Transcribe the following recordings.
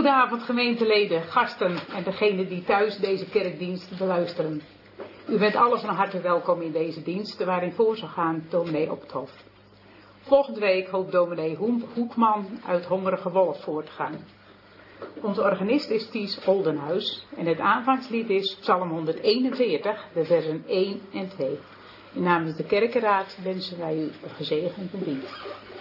Goedenavond gemeenteleden, gasten en degenen die thuis deze kerkdienst beluisteren. U bent allen van harte welkom in deze dienst waarin voor zal gaan dominee op het hof. Volgende week hoopt dominee Hoekman uit Hongerige Wolf voor te gaan. Onze organist is Ties Oldenhuis en het aanvangslied is Psalm 141, de versen 1 en 2. Namens de kerkenraad wensen wij u een gezegende dienst.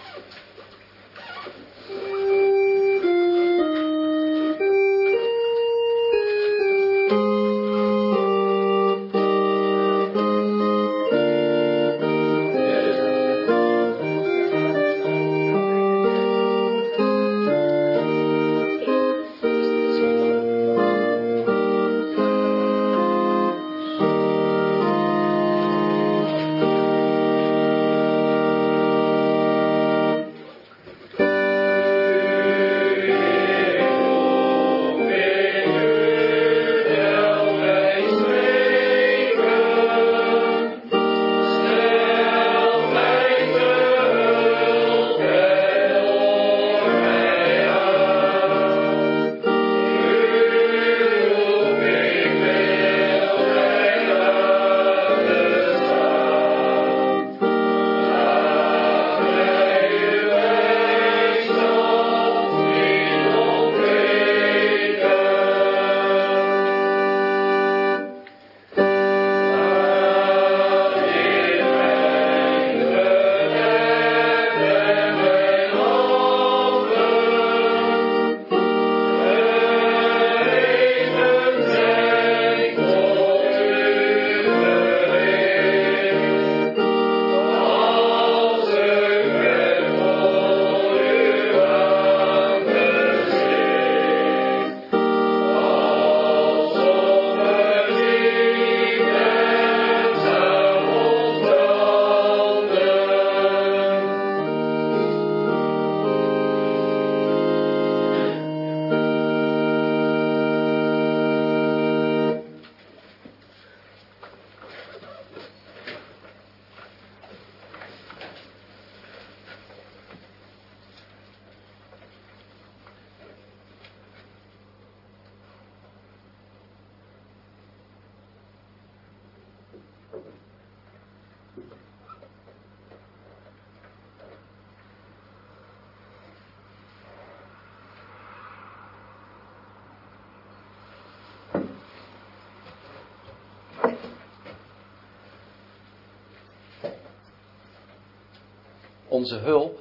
Onze hulp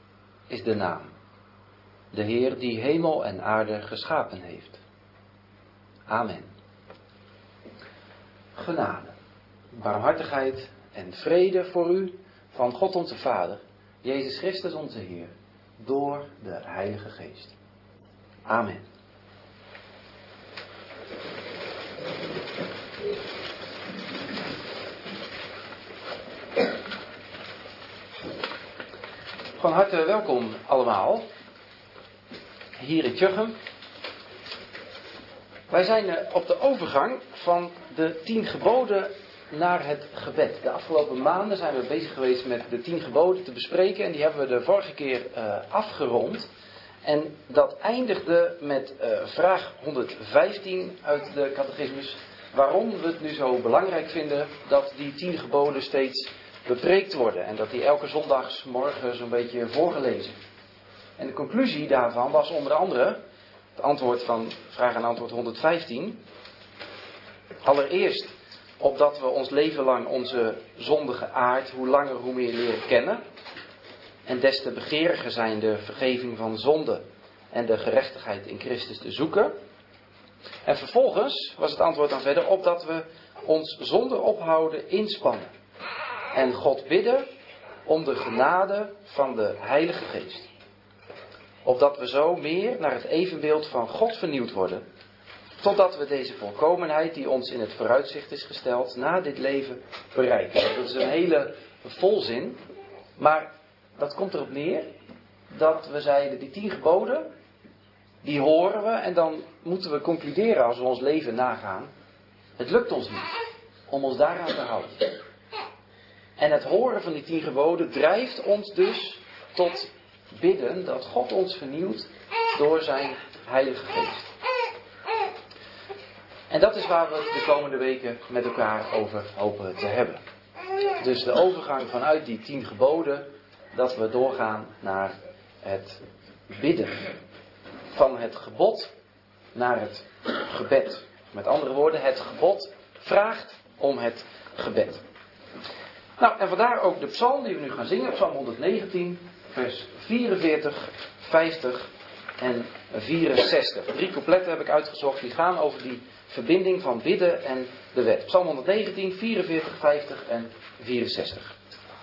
is de naam, de Heer die hemel en aarde geschapen heeft. Amen. Genade, barmhartigheid en vrede voor u van God onze Vader, Jezus Christus onze Heer, door de Heilige Geest. Amen. Van harte welkom allemaal, hier in Tjuchem. Wij zijn op de overgang van de 10 geboden naar het gebed. De afgelopen maanden zijn we bezig geweest met de 10 geboden te bespreken en die hebben we de vorige keer afgerond. En dat eindigde met vraag 115 uit de catechismus, waarom we het nu zo belangrijk vinden dat die 10 geboden steeds bepreekt worden en dat die elke zondagsmorgen zo'n beetje voorgelezen. En de conclusie daarvan was onder andere het antwoord van vraag en antwoord 115. Allereerst opdat we ons leven lang onze zondige aard hoe langer hoe meer leren kennen. En des te begeriger zijn de vergeving van zonde en de gerechtigheid in Christus te zoeken. En vervolgens was het antwoord dan verder opdat we ons zonder ophouden inspannen. En God bidden om de genade van de Heilige Geest. Opdat we zo meer naar het evenbeeld van God vernieuwd worden. Totdat we deze volkomenheid die ons in het vooruitzicht is gesteld na dit leven bereiken. Dat is een hele volzin. Maar dat komt erop neer dat we zeiden die 10 geboden, die horen we en dan moeten we concluderen als we ons leven nagaan. Het lukt ons niet om ons daaraan te houden. En het horen van die 10 geboden drijft ons dus tot bidden dat God ons vernieuwt door zijn Heilige Geest. En dat is waar we het de komende weken met elkaar over hopen te hebben. Dus de overgang vanuit die 10 geboden, dat we doorgaan naar het bidden. Van het gebod naar het gebed. Met andere woorden, het gebod vraagt om het gebed. Nou, en vandaar ook de psalm die we nu gaan zingen, psalm 119, vers 44, 50 en 64. 3 coupletten heb ik uitgezocht, die gaan over die verbinding van bidden en de wet. Psalm 119, 44, 50 en 64.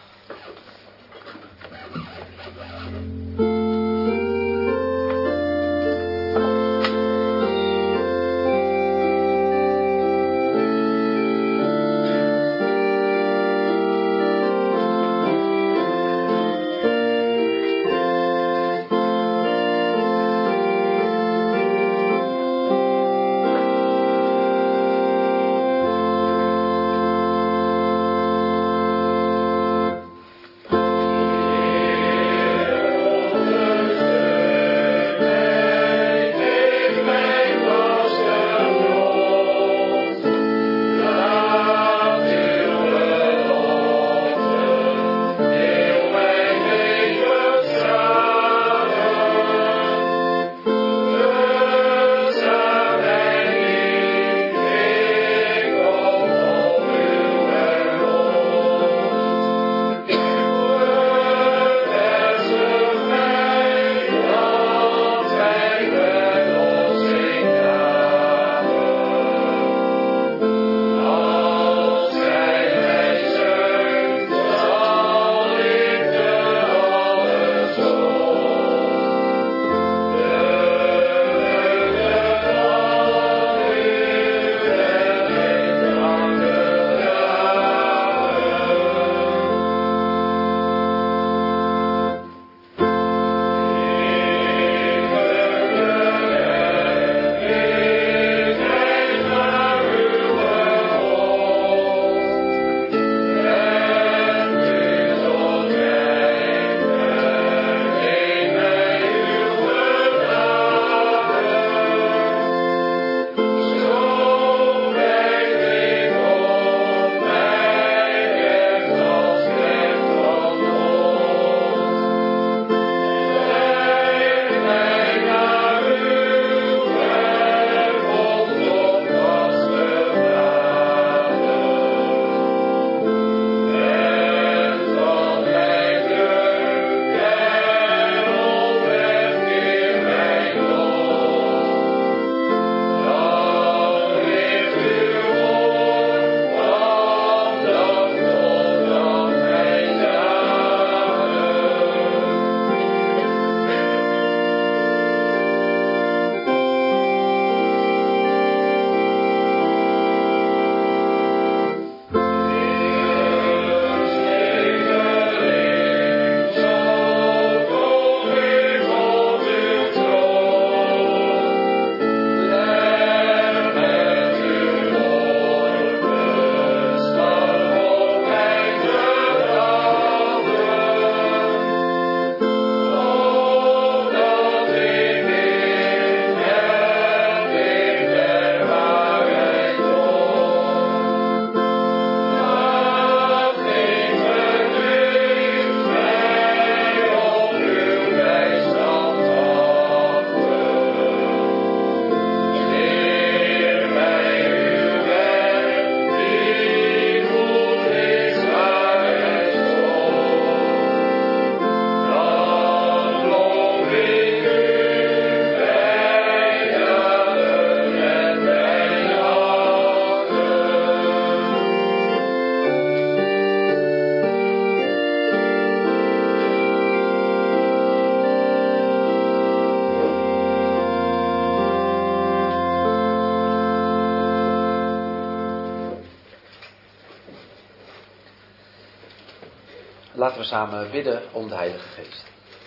Laten we samen bidden om de Heilige Geest.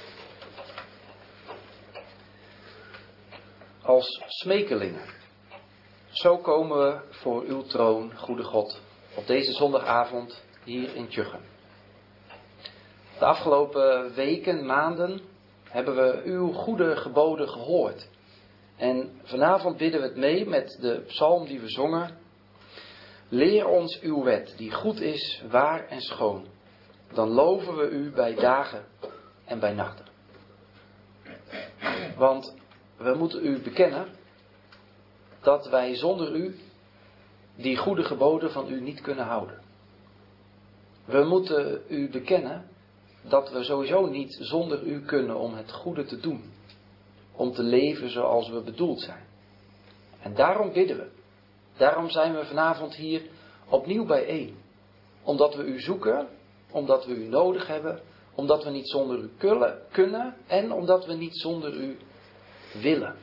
Als smekelingen, zo komen we voor uw troon, goede God, op deze zondagavond hier in Tjuchem. De afgelopen weken, maanden, hebben we uw goede geboden gehoord. En vanavond bidden we het mee met de psalm die we zongen. Leer ons uw wet, die goed is, waar en schoon. Dan loven we u bij dagen en bij nachten. Want we moeten u bekennen dat wij zonder u die goede geboden van u niet kunnen houden. We moeten u bekennen dat we sowieso niet zonder u kunnen om het goede te doen. Om te leven zoals we bedoeld zijn. En daarom bidden we. Daarom zijn we vanavond hier opnieuw bijeen. Omdat we u zoeken, omdat we u nodig hebben, omdat we niet zonder u kunnen en omdat we niet zonder u willen.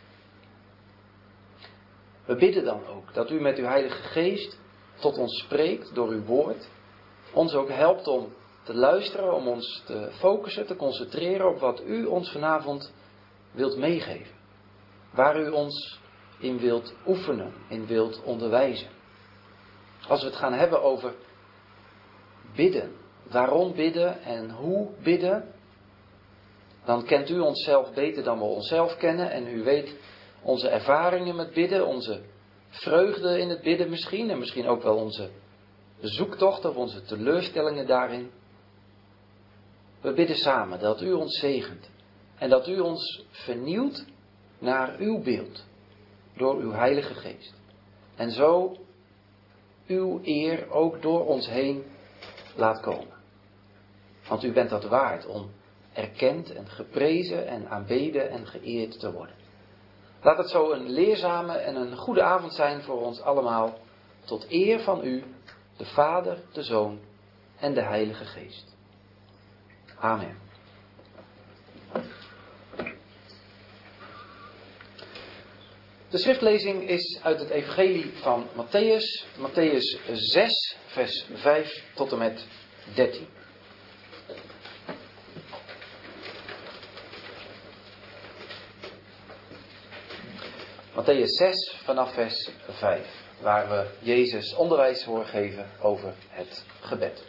We bidden dan ook dat u met uw Heilige Geest tot ons spreekt door uw woord. Ons ook helpt om te luisteren, om ons te focussen, te concentreren op wat u ons vanavond wilt meegeven. Waar u ons in wilt oefenen, in wilt onderwijzen. Als we het gaan hebben over bidden, waarom bidden en hoe bidden, dan kent u onszelf beter dan we onszelf kennen en u weet onze ervaringen met bidden, onze vreugde in het bidden misschien en misschien ook wel onze zoektocht of onze teleurstellingen daarin. We bidden samen dat u ons zegent en dat u ons vernieuwt naar uw beeld door uw Heilige Geest. En zo uw eer ook door ons heen laat komen. Want u bent dat waard om erkend en geprezen en aanbeden en geëerd te worden. Laat het zo een leerzame en een goede avond zijn voor ons allemaal, tot eer van u, de Vader, de Zoon en de Heilige Geest. Amen. De schriftlezing is uit het Evangelie van Matthäus, Matthäus 6, vers 5 tot en met 13. Matthäus 6 vanaf vers 5, waar we Jezus onderwijs horen geven over het gebed.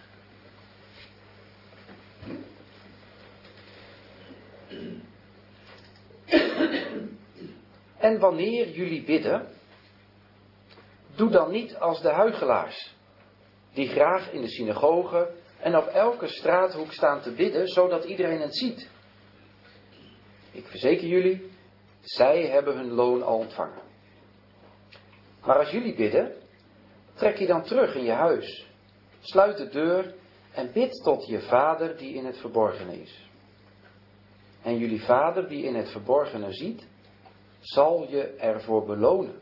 En wanneer jullie bidden, doe dan niet als de huichelaars, die graag in de synagogen en op elke straathoek staan te bidden, zodat iedereen het ziet. Ik verzeker jullie, zij hebben hun loon al ontvangen. Maar als jullie bidden, trek je dan terug in je huis, sluit de deur en bid tot je Vader die in het verborgene is. En jullie Vader die in het verborgene ziet, zal je ervoor belonen.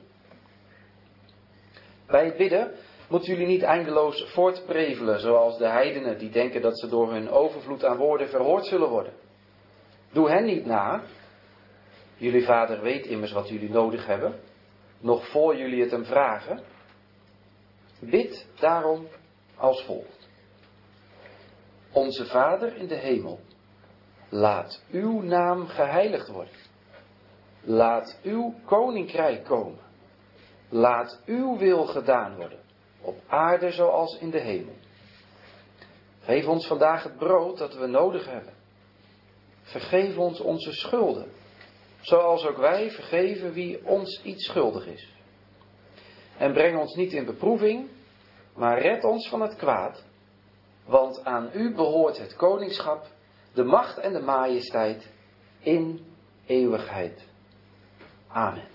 Bij het bidden moeten jullie niet eindeloos voortprevelen, zoals de heidenen die denken dat ze door hun overvloed aan woorden verhoord zullen worden. Doe hen niet na. Jullie Vader weet immers wat jullie nodig hebben, nog voor jullie het hem vragen. Bid daarom als volgt. Onze Vader in de hemel, laat uw naam geheiligd worden. Laat uw koninkrijk komen. Laat uw wil gedaan worden, op aarde zoals in de hemel. Geef ons vandaag het brood dat we nodig hebben. Vergeef ons onze schulden, zoals ook wij vergeven wie ons iets schuldig is. En breng ons niet in beproeving, maar red ons van het kwaad, want aan u behoort het koningschap, de macht en de majesteit in eeuwigheid. Amen.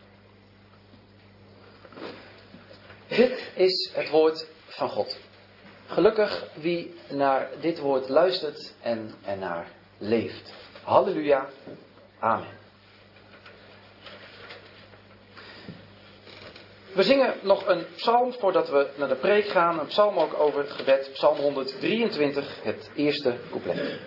Dit is het woord van God. Gelukkig wie naar dit woord luistert en ernaar leeft. Halleluja. Amen. We zingen nog een psalm voordat we naar de preek gaan. Een psalm ook over het gebed. Psalm 123, het eerste couplet.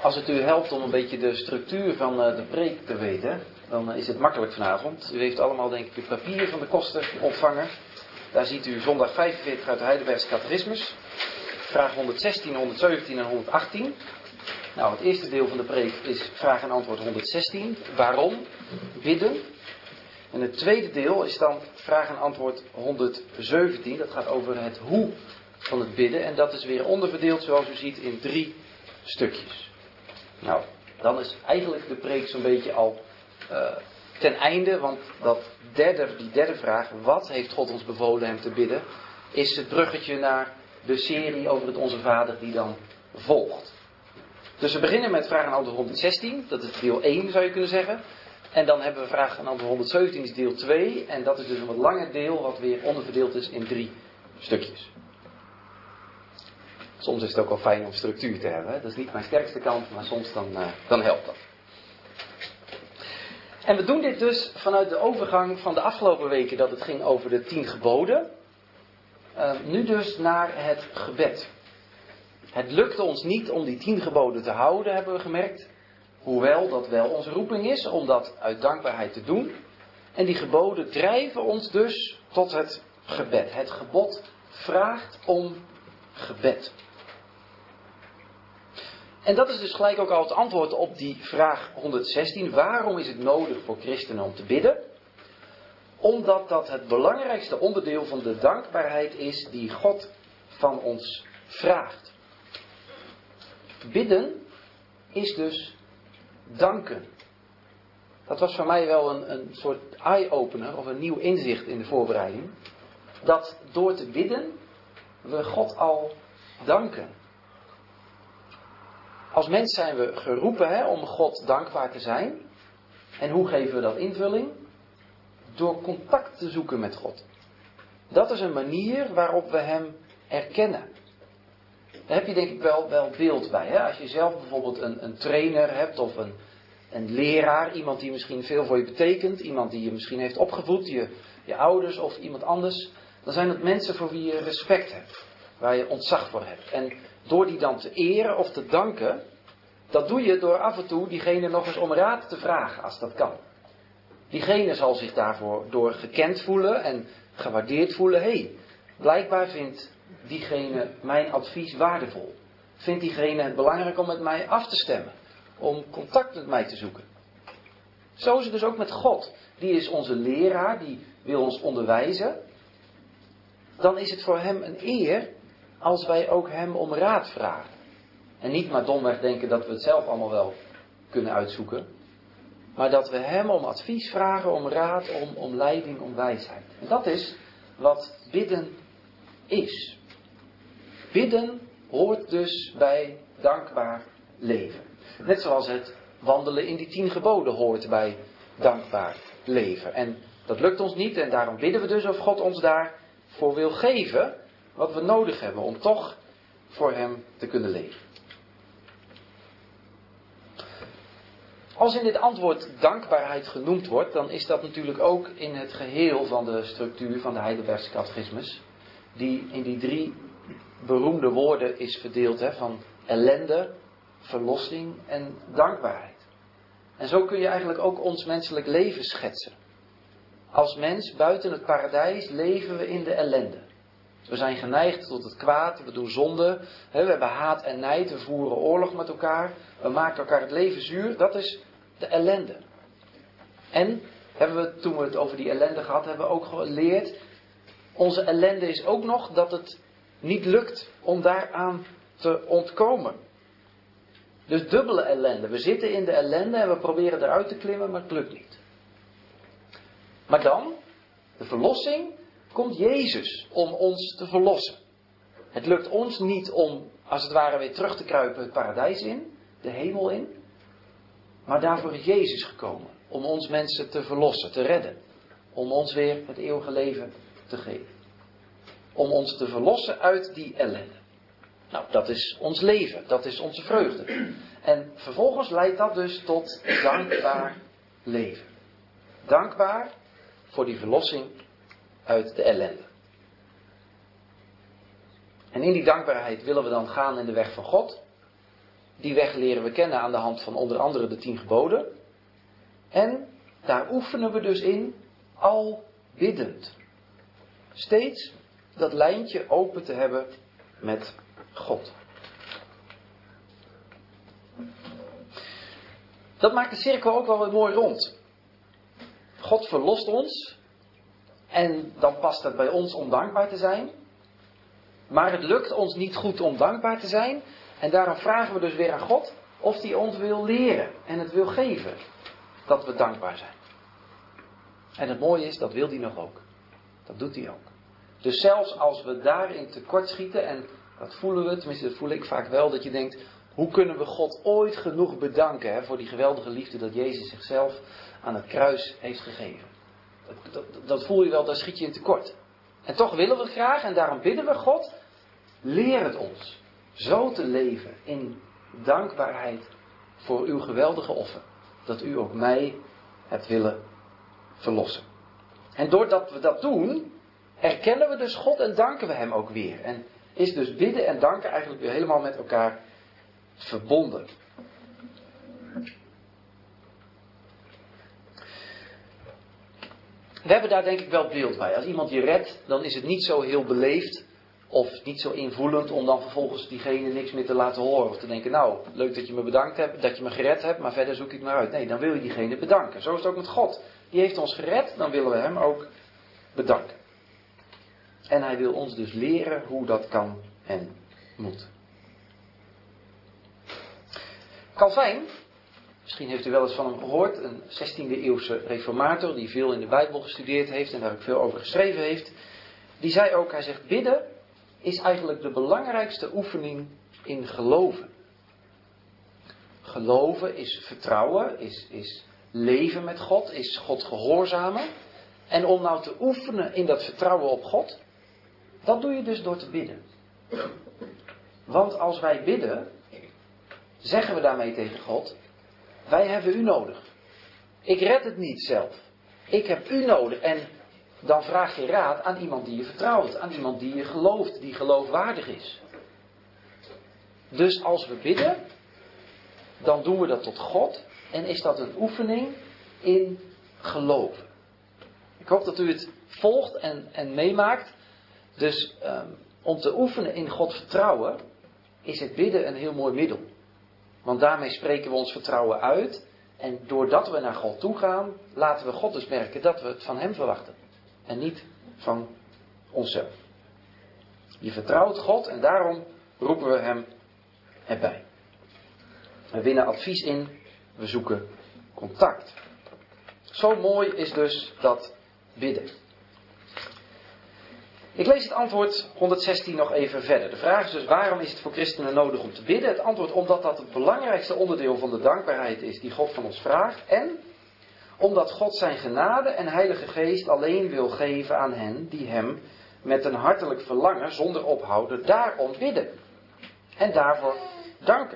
Als het u helpt om een beetje de structuur van de preek te weten, dan is het makkelijk vanavond. U heeft allemaal denk ik het papier van de kosten ontvangen. Daar ziet u zondag 45 uit de Heidelbergse Catechismus. Vraag 116, 117 en 118. Nou, het eerste deel van de preek is vraag en antwoord 116. Waarom? Bidden. En het tweede deel is dan vraag en antwoord 117. Dat gaat over het hoe van het bidden. En dat is weer onderverdeeld, zoals u ziet, in 3 stukjes. Nou, dan is eigenlijk de preek zo'n beetje al ten einde. Want die derde vraag, wat heeft God ons bevolen hem te bidden, is het bruggetje naar de serie over het Onze Vader die dan volgt. Dus we beginnen met vraag en antwoord 116. Dat is deel 1 zou je kunnen zeggen. En dan hebben we vraag en antwoord 117 is deel 2. En dat is dus een wat langer deel wat weer onderverdeeld is in 3 stukjes. Soms is het ook wel fijn om structuur te hebben. Hè? Dat is niet mijn sterkste kant, maar soms dan helpt dat. En we doen dit dus vanuit de overgang van de afgelopen weken dat het ging over de 10 geboden. Nu dus naar het gebed. Het lukte ons niet om die 10 geboden te houden, hebben we gemerkt. Hoewel dat wel onze roeping is om dat uit dankbaarheid te doen. En die geboden drijven ons dus tot het gebed. Het gebod vraagt om gebed. En dat is dus gelijk ook al het antwoord op die vraag 116. Waarom is het nodig voor christenen om te bidden? Omdat dat het belangrijkste onderdeel van de dankbaarheid is die God van ons vraagt. Bidden is dus danken. Dat was voor mij wel een soort eye-opener of een nieuw inzicht in de voorbereiding. Dat door te bidden we God al danken. Als mens zijn we geroepen om God dankbaar te zijn. En hoe geven we dat invulling? Door contact te zoeken met God. Dat is een manier waarop we hem erkennen. Daar heb je denk ik wel beeld bij. Hè? Als je zelf bijvoorbeeld een trainer hebt of een leraar. Iemand die misschien veel voor je betekent. Iemand die je misschien heeft opgevoed. Je ouders of iemand anders. Dan zijn het mensen voor wie je respect hebt. Waar je ontzag voor hebt. En door die dan te eren of te danken. Dat doe je door af en toe diegene nog eens om raad te vragen. Als dat kan. Diegene zal zich daarvoor door gekend voelen en gewaardeerd voelen. Hé, blijkbaar vindt diegene mijn advies waardevol. Vindt diegene het belangrijk om met mij af te stemmen. Om contact met mij te zoeken. Zo is het dus ook met God. Die is onze leraar, die wil ons onderwijzen. Dan is het voor hem een eer als wij ook hem om raad vragen. En niet maar domweg denken dat we het zelf allemaal wel kunnen uitzoeken. Maar dat we hem om advies vragen, om raad, om leiding, om wijsheid. En dat is wat bidden is. Bidden hoort dus bij dankbaar leven. Net zoals het wandelen in die 10 geboden hoort bij dankbaar leven. En dat lukt ons niet en daarom bidden we dus of God ons daarvoor wil geven wat we nodig hebben om toch voor hem te kunnen leven. Als in dit antwoord dankbaarheid genoemd wordt, dan is dat natuurlijk ook in het geheel van de structuur van de Heidelbergse Catechismus, die in die 3 beroemde woorden is verdeeld, van ellende, verlossing en dankbaarheid. En zo kun je eigenlijk ook ons menselijk leven schetsen. Als mens buiten het paradijs leven we in de ellende. We zijn geneigd tot het kwaad, we doen zonde, we hebben haat en nijd, we voeren oorlog met elkaar, we maken elkaar het leven zuur, dat is de ellende. En toen we het over die ellende gehad hebben, ook geleerd, onze ellende is ook nog dat het niet lukt om daaraan te ontkomen. Dus dubbele ellende. We zitten in de ellende en we proberen eruit te klimmen, maar het lukt niet. Maar dan, de verlossing, komt Jezus om ons te verlossen. Het lukt ons niet om, als het ware, weer terug te kruipen het paradijs in, de hemel in. Maar daarvoor is Jezus gekomen. Om ons mensen te verlossen, te redden. Om ons weer het eeuwige leven te geven. Om ons te verlossen uit die ellende. Nou, dat is ons leven. Dat is onze vreugde. En vervolgens leidt dat dus tot dankbaar leven. Dankbaar voor die verlossing uit de ellende. En in die dankbaarheid willen we dan gaan in de weg van God. Die weg leren we kennen aan de hand van onder andere de 10 geboden. En daar oefenen we dus in al biddend. Steeds dat lijntje open te hebben met God. Dat maakt de cirkel ook wel weer mooi rond. God verlost ons. En dan past het bij ons om dankbaar te zijn. Maar het lukt ons niet goed om dankbaar te zijn. En daarom vragen we dus weer aan God of hij ons wil leren en het wil geven. Dat we dankbaar zijn. En het mooie is, dat wil hij nog ook. Dat doet hij ook. Dus zelfs als we daarin tekort schieten, en dat voelen we, tenminste dat voel ik vaak wel, dat je denkt, hoe kunnen we God ooit genoeg bedanken voor die geweldige liefde dat Jezus zichzelf aan het kruis heeft gegeven. Dat voel je wel, daar schiet je in tekort. En toch willen we het graag en daarom bidden we God, leer het ons zo te leven in dankbaarheid voor uw geweldige offer. Dat u ook mij hebt willen verlossen. En doordat we dat doen, erkennen we dus God en danken we hem ook weer. En is dus bidden en danken eigenlijk weer helemaal met elkaar verbonden. We hebben daar denk ik wel beeld bij. Als iemand je redt, dan is het niet zo heel beleefd of niet zo invoelend om dan vervolgens diegene niks meer te laten horen. Of te denken, nou, leuk dat je me bedankt hebt, dat je me gered hebt, maar verder zoek ik het maar uit. Nee, dan wil je diegene bedanken. Zo is het ook met God. Die heeft ons gered, dan willen we hem ook bedanken. En hij wil ons dus leren hoe dat kan en moet. Calvijn, misschien heeft u wel eens van hem gehoord, een 16e eeuwse reformator die veel in de Bijbel gestudeerd heeft en daar ook veel over geschreven heeft. Die zei ook, hij zegt, bidden is eigenlijk de belangrijkste oefening in geloven. Geloven is vertrouwen, is leven met God, is God gehoorzamen. En om nou te oefenen in dat vertrouwen op God, dat doe je dus door te bidden. Want als wij bidden, zeggen we daarmee tegen God, wij hebben u nodig. Ik red het niet zelf. Ik heb u nodig. En dan vraag je raad aan iemand die je vertrouwt. Aan iemand die je gelooft. Die geloofwaardig is. Dus als we bidden, dan doen we dat tot God. En is dat een oefening in geloven. Ik hoop dat u het volgt en meemaakt. Dus om te oefenen in God vertrouwen, is het bidden een heel mooi middel. Want daarmee spreken we ons vertrouwen uit. En doordat we naar God toe gaan, laten we God dus merken dat we het van hem verwachten. En niet van onszelf. Je vertrouwt God en daarom roepen we hem erbij. We winnen advies in, we zoeken contact. Zo mooi is dus dat bidden. Ik lees het antwoord 116 nog even verder. De vraag is dus, waarom is het voor christenen nodig om te bidden? Het antwoord, omdat dat het belangrijkste onderdeel van de dankbaarheid is die God van ons vraagt. En omdat God zijn genade en Heilige Geest alleen wil geven aan hen die hem met een hartelijk verlangen, zonder ophouden, daarom bidden. En daarvoor danken.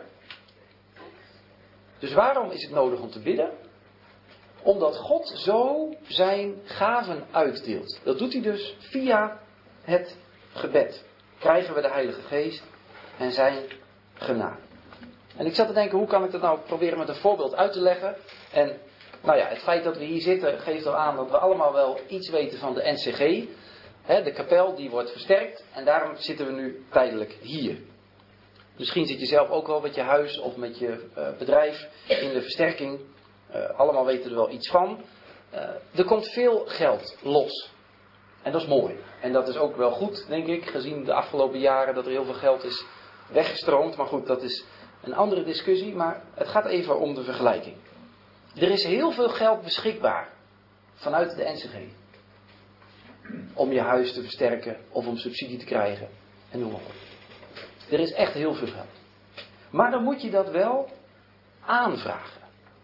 Dus waarom is het nodig om te bidden? Omdat God zo zijn gaven uitdeelt. Dat doet hij dus via het gebed. Krijgen we de Heilige Geest en zijn genade. En ik zat te denken, hoe kan ik dat nou proberen met een voorbeeld uit te leggen? En nou ja, het feit dat we hier zitten geeft al aan dat we allemaal wel iets weten van de NCG. De kapel die wordt versterkt en daarom zitten we nu tijdelijk hier. Misschien zit je zelf ook wel met je huis of met je bedrijf in de versterking. Allemaal weten er wel iets van. Er komt veel geld los. En dat is mooi. En dat is ook wel goed, denk ik, gezien de afgelopen jaren dat er heel veel geld is weggestroomd. Maar goed, dat is een andere discussie. Maar het gaat even om de vergelijking. Er is heel veel geld beschikbaar vanuit de NCG. Om je huis te versterken of om subsidie te krijgen. En noem maar op. Er is echt heel veel geld. Maar dan moet je dat wel aanvragen.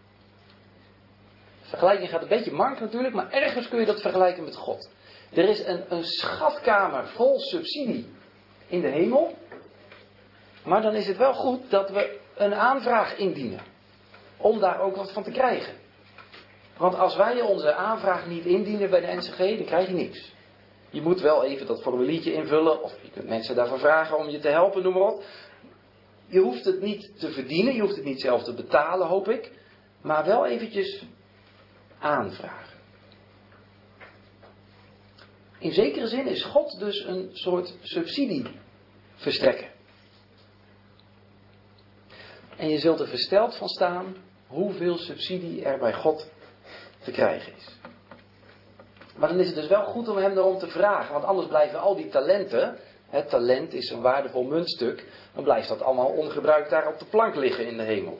De vergelijking gaat een beetje mank natuurlijk, maar ergens kun je dat vergelijken met God. Er is een schatkamer vol subsidie in de hemel. Maar dan is het wel goed dat we een aanvraag indienen. Om daar ook wat van te krijgen. Want als wij onze aanvraag niet indienen bij de NCG, dan krijg je niks. Je moet wel even dat formuliertje invullen. Of je kunt mensen daarvoor vragen om je te helpen, noem maar op. Je hoeft het niet te verdienen, je hoeft het niet zelf te betalen, hoop ik. Maar wel eventjes aanvragen. In zekere zin is God dus een soort subsidieverstrekker. En je zult er versteld van staan hoeveel subsidie er bij God te krijgen is. Maar dan is het dus wel goed om hem erom te vragen. Want anders blijven al die talenten, het talent is een waardevol muntstuk, dan blijft dat allemaal ongebruikt daar op de plank liggen in de hemel.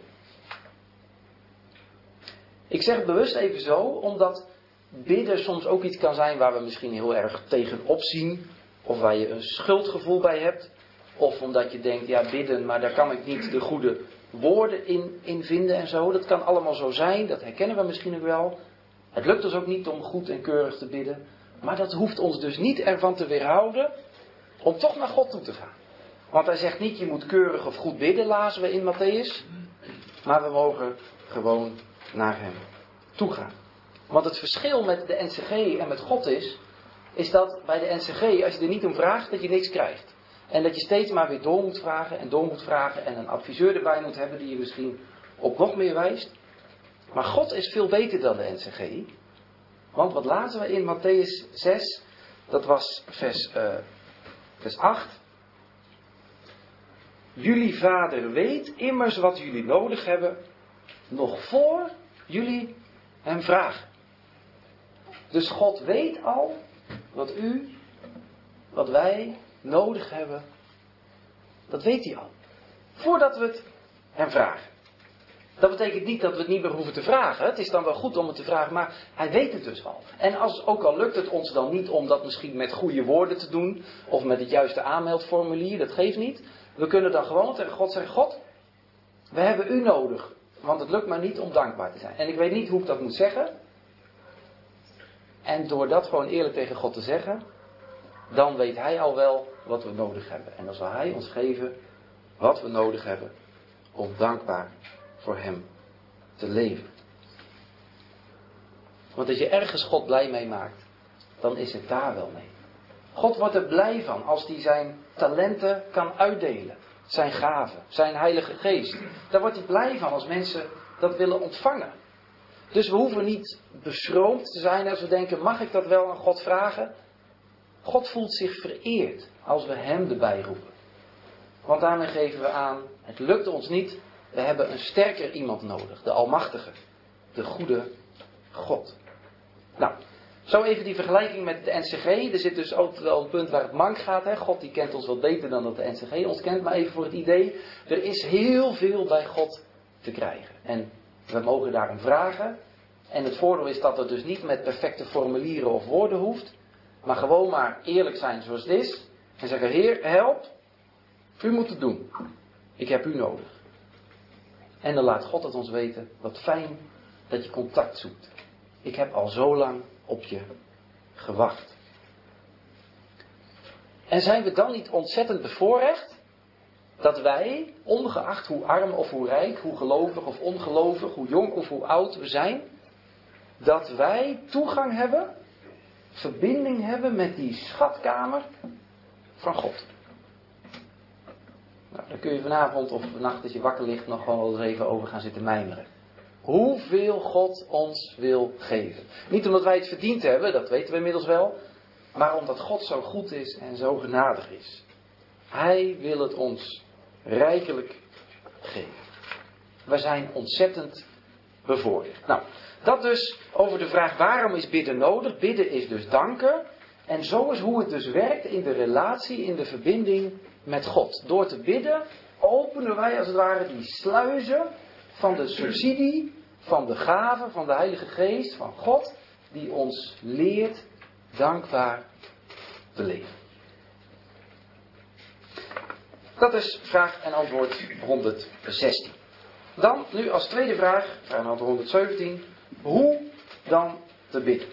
Ik zeg het bewust even zo, omdat bidden soms ook iets kan zijn waar we misschien heel erg tegenop zien. Of waar je een schuldgevoel bij hebt. Of omdat je denkt, ja bidden, maar daar kan ik niet de goede woorden in vinden en zo. Dat kan allemaal zo zijn, dat herkennen we misschien ook wel. Het lukt ons ook niet om goed en keurig te bidden. Maar dat hoeft ons dus niet ervan te weerhouden om toch naar God toe te gaan. Want hij zegt niet, je moet keurig of goed bidden, lazen we in Matthäus. Maar we mogen gewoon naar hem toe gaan. Want het verschil met de NCG en met God is dat bij de NCG, als je er niet om vraagt, dat je niks krijgt. En dat je steeds maar weer door moet vragen en een adviseur erbij moet hebben die je misschien op nog meer wijst. Maar God is veel beter dan de NCG. Want wat lazen we in Matthäus 6, dat was vers 8. Jullie vader weet immers wat jullie nodig hebben, nog voor jullie hem vragen. Dus God weet al wat wij nodig hebben. Dat weet hij al. Voordat we het hem vragen. Dat betekent niet dat we het niet meer hoeven te vragen. Het is dan wel goed om het te vragen, maar hij weet het dus al. En ook al lukt het ons dan niet om dat misschien met goede woorden te doen, of met het juiste aanmeldformulier, dat geeft niet. We kunnen dan gewoon tegen God zeggen, God, we hebben u nodig. Want het lukt maar niet om dankbaar te zijn. En ik weet niet hoe ik dat moet zeggen. En door dat gewoon eerlijk tegen God te zeggen, dan weet hij al wel wat we nodig hebben. En dan zal hij ons geven wat we nodig hebben om dankbaar voor hem te leven. Want als je ergens God blij mee maakt, dan is het daar wel mee. God wordt er blij van als hij zijn talenten kan uitdelen. Zijn gaven, zijn Heilige Geest. Daar wordt hij blij van als mensen dat willen ontvangen. Dus we hoeven niet beschroomd te zijn als we denken, mag ik dat wel aan God vragen? God voelt zich vereerd als we hem erbij roepen. Want daarmee geven we aan, het lukt ons niet, we hebben een sterker iemand nodig. De Almachtige, de goede God. Nou, zo even die vergelijking met de NCG. Er zit dus ook wel een punt waar het mank gaat. Hè? God die kent ons wat beter dan dat de NCG ons kent. Maar even voor het idee, er is heel veel bij God te krijgen. En we mogen daarom vragen. En het voordeel is dat het dus niet met perfecte formulieren of woorden hoeft. Maar gewoon maar eerlijk zijn zoals het is. En zeggen, Heer, help. U moet het doen. Ik heb u nodig. En dan laat God het ons weten. Wat fijn dat je contact zoekt. Ik heb al zo lang op je gewacht. En zijn we dan niet ontzettend bevoorrecht dat wij, ongeacht hoe arm of hoe rijk, hoe gelovig of ongelovig, hoe jong of hoe oud we zijn, dat wij toegang hebben, verbinding hebben met die schatkamer van God. Nou, daar kun je vanavond of vannacht als je wakker ligt nog gewoon wel eens even over gaan zitten mijmeren. Hoeveel God ons wil geven. Niet omdat wij het verdiend hebben, dat weten we inmiddels wel. Maar omdat God zo goed is en zo genadig is. Hij wil het ons rijkelijk geven. We zijn ontzettend bevoorrecht. Nou, dat dus over de vraag waarom is bidden nodig. Bidden is dus danken. En zo is hoe het dus werkt in de relatie, in de verbinding met God. Door te bidden openen wij als het ware die sluizen van de subsidie, van de gave, van de Heilige Geest, van God, die ons leert dankbaar te leven. Dat is vraag en antwoord 116. Dan, nu als tweede vraag en antwoord 117, hoe dan te bidden?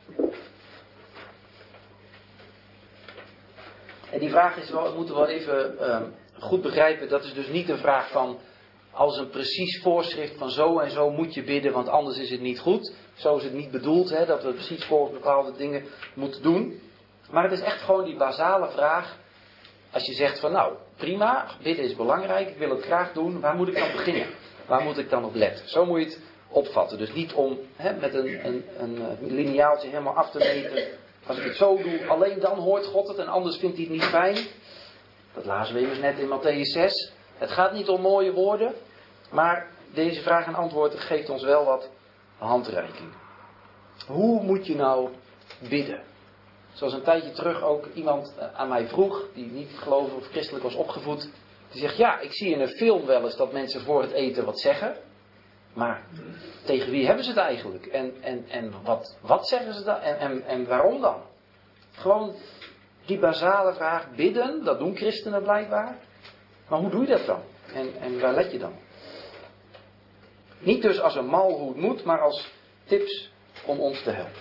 En die vraag is wel, moeten we wel even goed begrijpen, dat is dus niet een vraag van als een precies voorschrift van zo en zo moet je bidden, want anders is het niet goed. Zo is het niet bedoeld, hè, dat we precies voor bepaalde dingen moeten doen. Maar het is echt gewoon die basale vraag, als je zegt van nou, prima, bidden is belangrijk, ik wil het graag doen, waar moet ik dan beginnen? Waar moet ik dan op letten? Zo moet je het opvatten. Dus niet om met een lineaaltje helemaal af te meten. Als ik het zo doe, alleen dan hoort God het en anders vindt hij het niet fijn. Dat lazen we immers net in Mattheüs 6. Het gaat niet om mooie woorden, maar deze vraag en antwoord geeft ons wel wat handreiking. Hoe moet je nou bidden? Zoals een tijdje terug ook iemand aan mij vroeg, die niet gelovig of christelijk was opgevoed. Die zegt, ja, ik zie in een film wel eens dat mensen voor het eten wat zeggen. Maar tegen wie hebben ze het eigenlijk? En wat zeggen ze dan? En waarom dan? Gewoon die basale vraag, bidden, dat doen christenen blijkbaar. Maar hoe doe je dat dan? En waar let je dan? Niet dus als een mal hoe het moet, maar als tips om ons te helpen.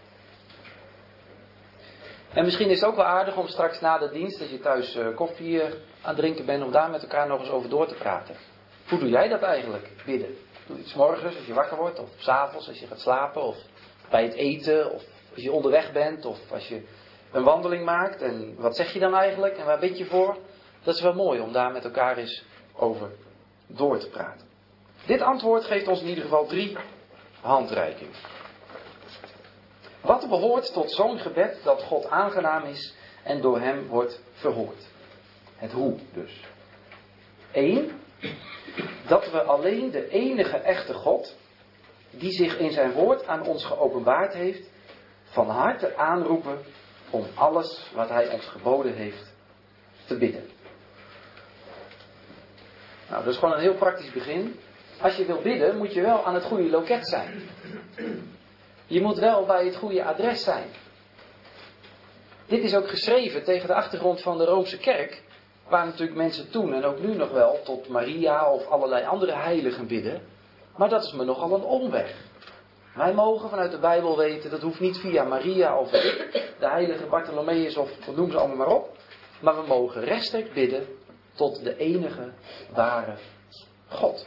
En misschien is het ook wel aardig om straks na de dienst, als je thuis koffie aan het drinken bent, om daar met elkaar nog eens over door te praten. Hoe doe jij dat eigenlijk, bidden? Doe je het 's morgens als je wakker wordt, of 's avonds als je gaat slapen, of bij het eten, of als je onderweg bent, of als je een wandeling maakt. En wat zeg je dan eigenlijk en waar bid je voor? Dat is wel mooi om daar met elkaar eens over door te praten. Dit antwoord geeft ons in ieder geval 3 handreikingen. Wat behoort tot zo'n gebed dat God aangenaam is en door hem wordt verhoord? Het hoe dus. 1. Dat we alleen de enige echte God, die zich in zijn woord aan ons geopenbaard heeft, van harte aanroepen om alles wat hij ons geboden heeft te bidden. Nou, dat is gewoon een heel praktisch begin. Als je wil bidden, moet je wel aan het goede loket zijn. Je moet wel bij het goede adres zijn. Dit is ook geschreven tegen de achtergrond van de Roomse kerk, waar natuurlijk mensen toen en ook nu nog wel tot Maria of allerlei andere heiligen bidden. Maar dat is me nogal een omweg. Wij mogen vanuit de Bijbel weten, dat hoeft niet via Maria of de heilige Bartholomeus of noem ze allemaal maar op. Maar we mogen rechtstreeks bidden tot de enige ware God.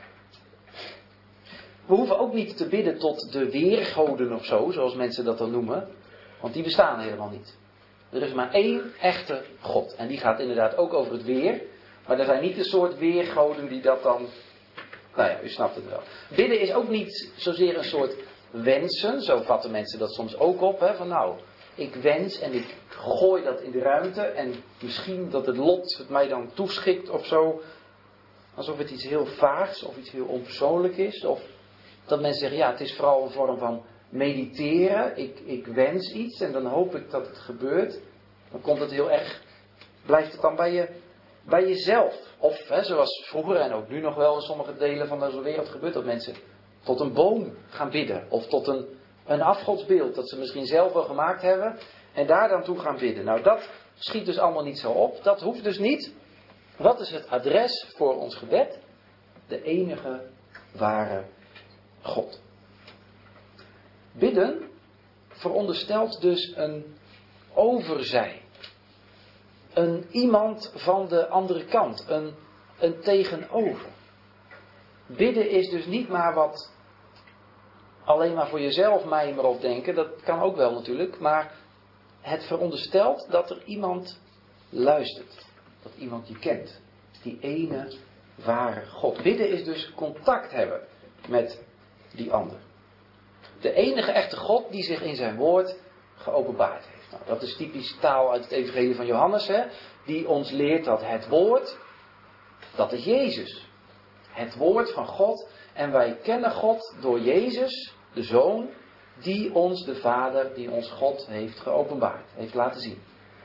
We hoeven ook niet te bidden tot de weergoden of zo, zoals mensen dat dan noemen. Want die bestaan helemaal niet. Er is maar één echte God. En die gaat inderdaad ook over het weer. Maar er zijn niet de soort weergoden die dat dan... Nou ja, u snapt het wel. Bidden is ook niet zozeer een soort wensen. Zo vatten mensen dat soms ook op. Van nou, ik wens en ik gooi dat in de ruimte. En misschien dat het lot het mij dan toeschikt of zo. Alsof het iets heel vaags of iets heel onpersoonlijk is. Of dat mensen zeggen, ja, het is vooral een vorm van mediteren. Ik wens iets en dan hoop ik dat het gebeurt. Dan komt het heel erg, blijft het dan bij jezelf. Of, zoals vroeger en ook nu nog wel in sommige delen van deze wereld gebeurt, dat mensen tot een boom gaan bidden. Of tot een afgodsbeeld dat ze misschien zelf wel gemaakt hebben. En daar dan toe gaan bidden. Nou, dat schiet dus allemaal niet zo op. Dat hoeft dus niet. Wat is het adres voor ons gebed? De enige ware God. Bidden veronderstelt dus een overzij. Een iemand van de andere kant. Een tegenover. Bidden is dus niet maar wat alleen maar voor jezelf mijmeren of denken. Dat kan ook wel natuurlijk. Maar het veronderstelt dat er iemand luistert. Dat iemand je kent. Die ene ware God. Bidden is dus contact hebben met die ander. De enige echte God die zich in zijn woord geopenbaard heeft. Nou, dat is typisch taal uit het evangelie van Johannes. Die ons leert dat het woord, dat is Jezus. Het woord van God. En wij kennen God door Jezus, de Zoon, die ons de Vader, die ons God heeft geopenbaard. Heeft laten zien.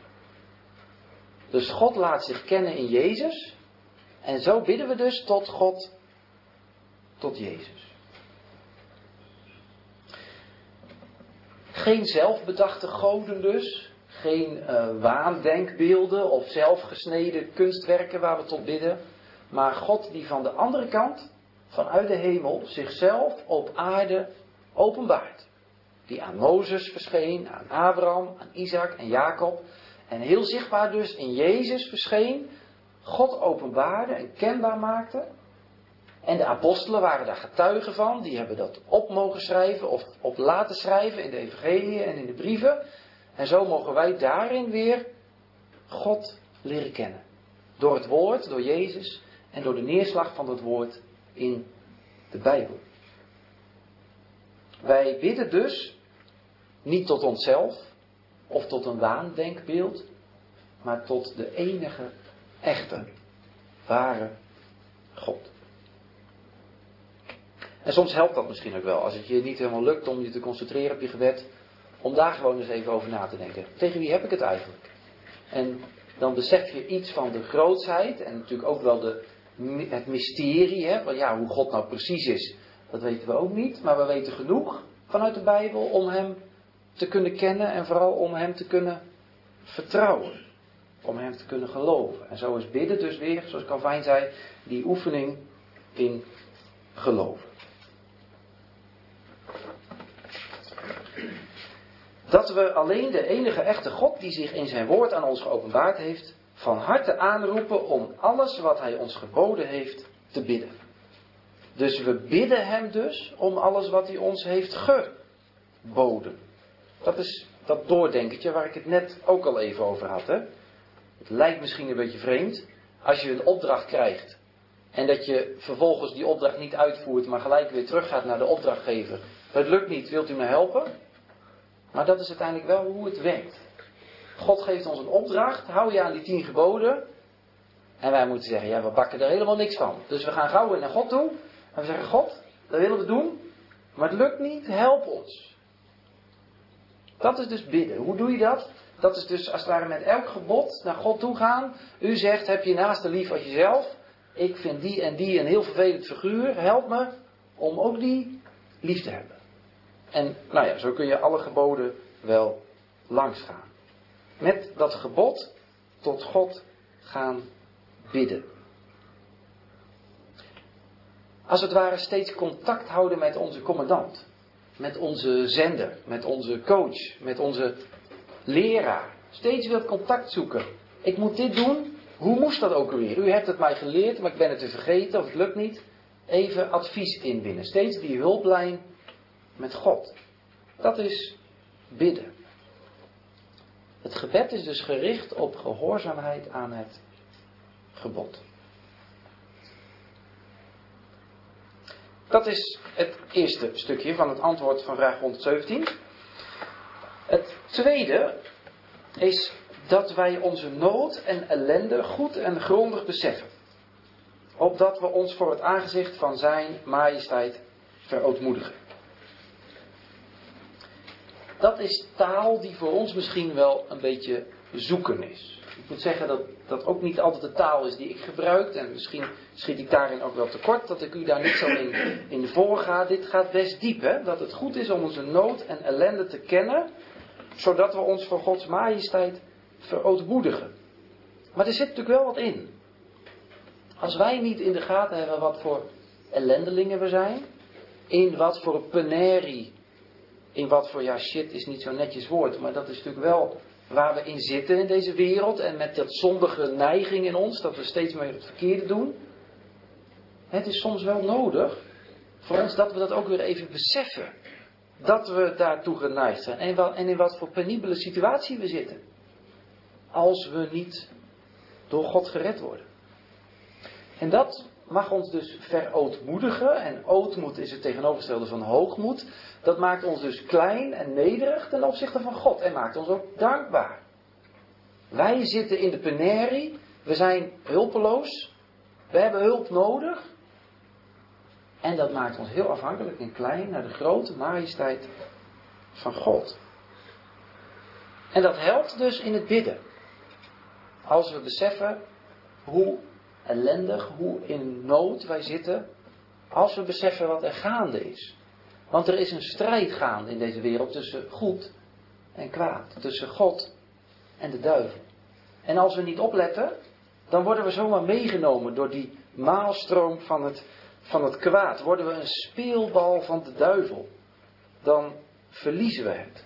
Dus God laat zich kennen in Jezus. En zo bidden we dus tot God, tot Jezus. Geen zelfbedachte goden dus. Geen waandenkbeelden of zelfgesneden kunstwerken waar we tot bidden. Maar God die van de andere kant, vanuit de hemel, zichzelf op aarde openbaart. Die aan Mozes verscheen, aan Abraham, aan Isaac en Jacob. En heel zichtbaar dus in Jezus verscheen. God openbaarde en kenbaar maakte. En de apostelen waren daar getuigen van. Die hebben dat op mogen schrijven of op laten schrijven in de evangeliën en in de brieven. En zo mogen wij daarin weer God leren kennen. Door het woord, door Jezus en door de neerslag van het woord in de Bijbel. Wij bidden dus niet tot onszelf of tot een waandenkbeeld, maar tot de enige, echte, ware God. En soms helpt dat misschien ook wel, als het je niet helemaal lukt om je te concentreren op je gebed, om daar gewoon eens even over na te denken. Tegen wie heb ik het eigenlijk? En dan besef je iets van de grootsheid en natuurlijk ook wel het mysterie. Hè? Want ja, hoe God nou precies is, dat weten we ook niet. Maar we weten genoeg vanuit de Bijbel om Hem te kunnen kennen en vooral om Hem te kunnen vertrouwen. Om Hem te kunnen geloven. En zo is bidden dus weer, zoals Calvijn zei, die oefening in geloven. Dat we alleen de enige echte God die zich in zijn woord aan ons geopenbaard heeft, van harte aanroepen om alles wat hij ons geboden heeft te bidden. Dus we bidden hem dus om alles wat hij ons heeft geboden. Dat is dat doordenkertje waar ik het net ook al even over had. Hè? Het lijkt misschien een beetje vreemd als je een opdracht krijgt en dat je vervolgens die opdracht niet uitvoert, maar gelijk weer teruggaat naar de opdrachtgever. Het lukt niet, wilt u me helpen? Maar dat is uiteindelijk wel hoe het werkt. God geeft ons een opdracht, hou je aan die 10 geboden. En wij moeten zeggen, ja, we bakken er helemaal niks van. Dus we gaan gauw weer naar God toe. En we zeggen, God, dat willen we doen. Maar het lukt niet, help ons. Dat is dus bidden. Hoe doe je dat? Dat is dus als het ware met elk gebod naar God toe gaan. U zegt, heb je naaste lief als jezelf. Ik vind die en die een heel vervelend figuur. Help me om ook die lief te hebben. En nou ja, zo kun je alle geboden wel langs gaan. Met dat gebod tot God gaan bidden. Als het ware steeds contact houden met onze commandant. Met onze zender, met onze coach, met onze leraar. Steeds weer contact zoeken. Ik moet dit doen. Hoe moest dat ook alweer? U hebt het mij geleerd, maar ik ben het te vergeten of het lukt niet. Even advies inwinnen. Steeds die hulplijn met God. Dat is bidden. Het gebed is dus gericht op gehoorzaamheid aan het gebod. Dat is het eerste stukje van het antwoord van vraag 117. Het tweede is dat wij onze nood en ellende goed en grondig beseffen. Opdat we ons voor het aangezicht van zijn majesteit verootmoedigen. Dat is taal die voor ons misschien wel een beetje zoeken is. Ik moet zeggen dat dat ook niet altijd de taal is die ik gebruik. En misschien schiet ik daarin ook wel tekort. Dat ik u daar niet zo in voorga. Dit gaat best diep. Hè? Dat het goed is om onze nood en ellende te kennen. Zodat we ons voor Gods majesteit verootmoedigen. Maar er zit natuurlijk wel wat in. Als wij niet in de gaten hebben wat voor ellendelingen we zijn. In wat voor penerie. In wat voor, ja, shit is niet zo'n netjes woord. Maar dat is natuurlijk wel waar we in zitten in deze wereld. En met dat zondige neiging in ons. Dat we steeds meer het verkeerde doen. Het is soms wel nodig. Voor ons dat we dat ook weer even beseffen. Dat we daartoe geneigd zijn. En in wat voor penibele situatie we zitten. Als we niet door God gered worden. En dat mag ons dus verootmoedigen. En ootmoed is het tegenovergestelde van hoogmoed. Dat maakt ons dus klein en nederig ten opzichte van God. En maakt ons ook dankbaar. Wij zitten in de penerie. We zijn hulpeloos. We hebben hulp nodig. En dat maakt ons heel afhankelijk en klein naar de grote majesteit van God. En dat helpt dus in het bidden. Als we beseffen hoe ellendig, hoe in nood wij zitten. Als we beseffen wat er gaande is. Want er is een strijd gaande in deze wereld tussen goed en kwaad. Tussen God en de duivel. En als we niet opletten, dan worden we zomaar meegenomen door die maalstroom van het kwaad. Worden we een speelbal van de duivel. Dan verliezen we het.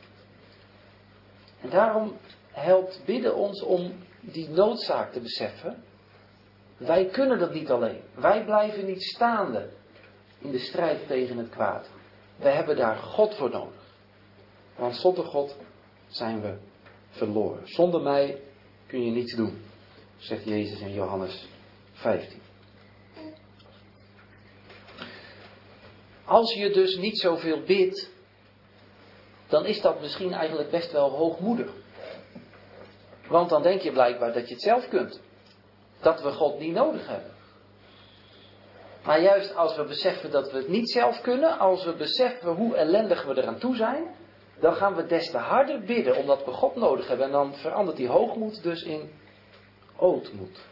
En daarom helpt bidden ons om die noodzaak te beseffen. Wij kunnen dat niet alleen. Wij blijven niet staande in de strijd tegen het kwaad. Wij hebben daar God voor nodig. Want zonder God zijn we verloren. Zonder mij kun je niets doen. zegt Jezus in Johannes 15. Als je dus niet zoveel bidt, dan is dat misschien eigenlijk best wel hoogmoedig. Want dan denk je blijkbaar dat je het zelf kunt. Dat we God niet nodig hebben. Maar juist als we beseffen dat we het niet zelf kunnen, als we beseffen hoe ellendig we eraan toe zijn, dan gaan we des te harder bidden omdat we God nodig hebben. En dan verandert die hoogmoed dus in ootmoed.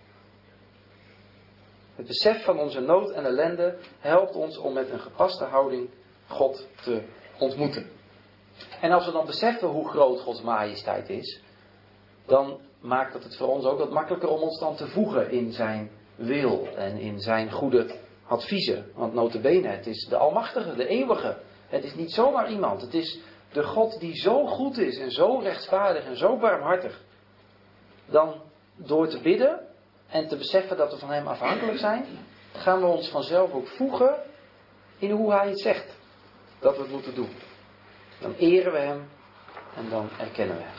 Het besef van onze nood en ellende helpt ons om met een gepaste houding God te ontmoeten. En als we dan beseffen hoe groot Gods majesteit is, dan maakt het voor ons ook wat makkelijker om ons dan te voegen in zijn wil en in zijn goede adviezen. Want nota bene, het is de Almachtige, de Eeuwige. Het is niet zomaar iemand. Het is de God die zo goed is en zo rechtvaardig en zo barmhartig. Dan door te bidden en te beseffen dat we van hem afhankelijk zijn, gaan we ons vanzelf ook voegen in hoe hij het zegt dat we het moeten doen. Dan eren we hem en dan erkennen we hem.